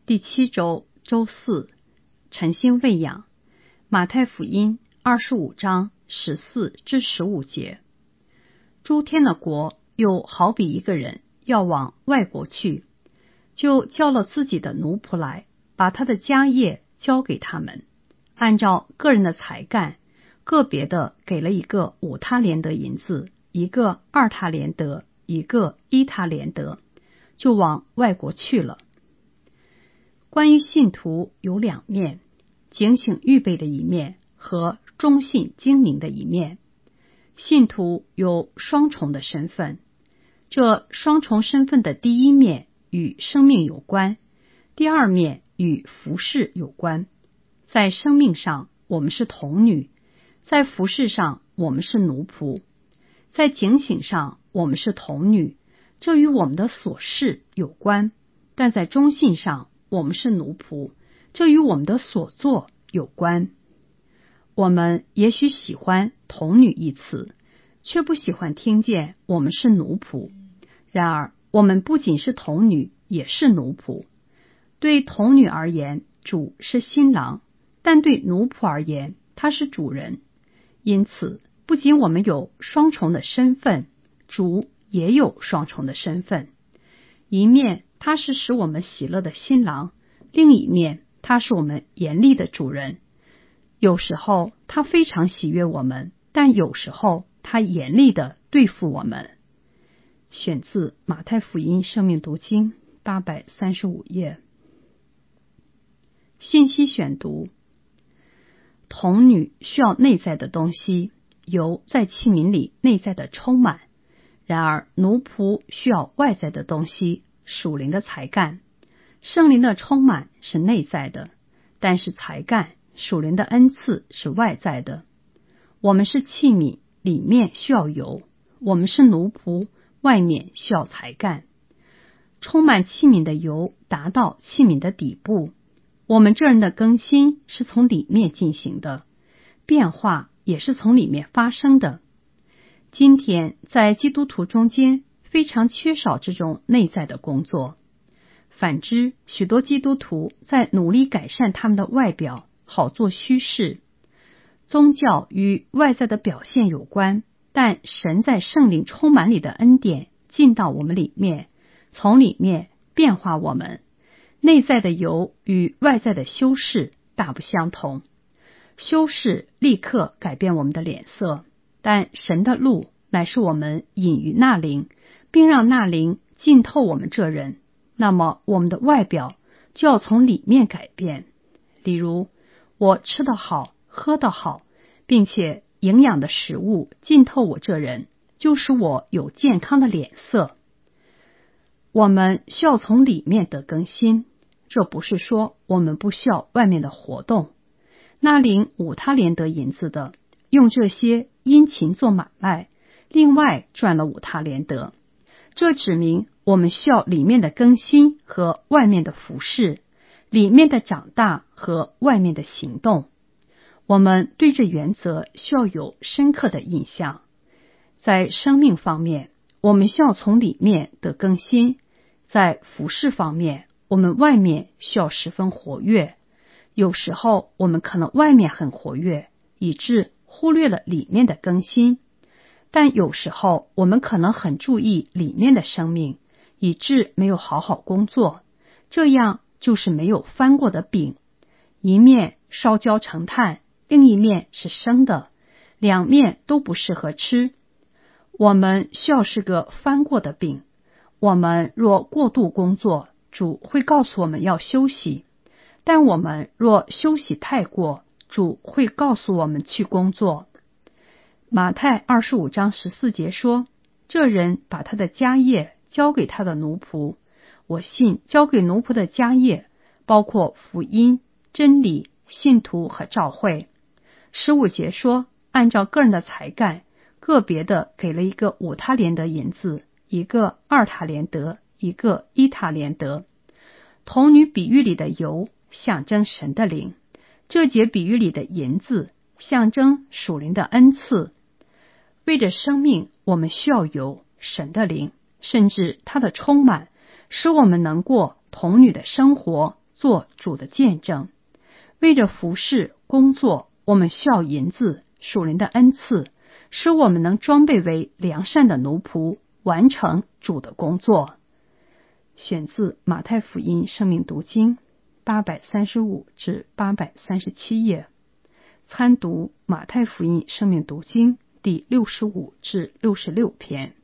第7周周四，晨星喂养。马太福音25章14至15节。诸天的国又好比一个人要往外国去，就叫了自己的奴仆来，把他的家业交给他们，按照个人的才干，个别的给了一个5他连得银子，一个2他连得，一个1他连得，就往外国去了。关于信徒有2面，警醒预备的一面和忠信精明的一面。信徒有双重的身份，这双重身份的第一面与生命有关，第二面与服事有关。在生命上，我们是童女；在服事上，我们是奴仆；在警醒上，我们是童女，这与我们的所事有关；但在忠信上，我们是奴仆，这与我们的所作有关。我们也许喜欢童女一词，却不喜欢听见我们是奴仆。然而，我们不仅是童女，也是奴仆。对童女而言，主是新郎；但对奴仆而言，他是主人。因此，不仅我们有双重的身份，主也有双重的身份。一面他是使我们喜乐的新郎，另一面他是我们严厉的主人。有时候他非常喜悦我们，但有时候他严厉的对付我们。选自马太福音生命读经835页。信息选读：童女需要内在的东西，油在器皿里内在的充满；然而奴仆需要外在的东西，属灵的才干。圣灵的充满是内在的，但是才干属灵的恩赐是外在的。我们是器皿，里面需要油；我们是奴仆，外面需要才干。充满器皿的油达到器皿的底部。我们这人的更新是从里面进行的，变化也是从里面发生的。今天在基督徒中间非常缺少这种内在的工作。反之，许多基督徒在努力改善他们的外表，好做虚事。宗教与外在的表现有关，但神在圣灵充满里的恩典进到我们里面，从里面变化我们。内在的油与外在的修饰大不相同。修饰立刻改变我们的脸色，但神的路乃是我们隐于那灵，并让那灵浸透我们这人，那么我们的外表就要从里面改变。例如，我吃得好，喝得好，并且营养的食物浸透我这人，就使我有健康的脸色。我们需要从里面得更新，这不是说我们不需要外面的活动。那领5他连得银子的，用这些殷勤做买卖，另外赚了5他连得。这指明我们需要里面的更新和外面的服事，里面的长大和外面的行动。我们对这原则需要有深刻的印象。在生命方面，我们需要从里面得更新；在服事方面，我们外面需要十分活跃。有时候我们可能外面很活跃，以致忽略了里面的更新；但有时候我们可能很注意里面的生命，以致没有好好工作。这样就是没有翻过的饼，一面烧焦成炭，另一面是生的，两面都不适合吃。我们需要是个翻过的饼。我们若过度工作，主会告诉我们要休息；但我们若休息太过，主会告诉我们去工作。马太25章14节说，这人把他的家业交给他的奴仆。我信交给奴仆的家业包括福音、真理、信徒和教会。15节说，按照个人的才干，个别的给了一个5他连得银子，一个2他连得，一个1他连得。童女比喻里的油象征神的灵，这节比喻里的银子象征属灵的恩赐。为着生命，我们需要有神的灵，甚至它的充满，使我们能过童女的生活， 做主的见证。为着服事工作，我们需要银子、属灵的恩赐，使我们能装备为良善的奴仆，完成主的工作。选自马太福音生命读经835至837页，参读马太福音生命读经第65至66篇。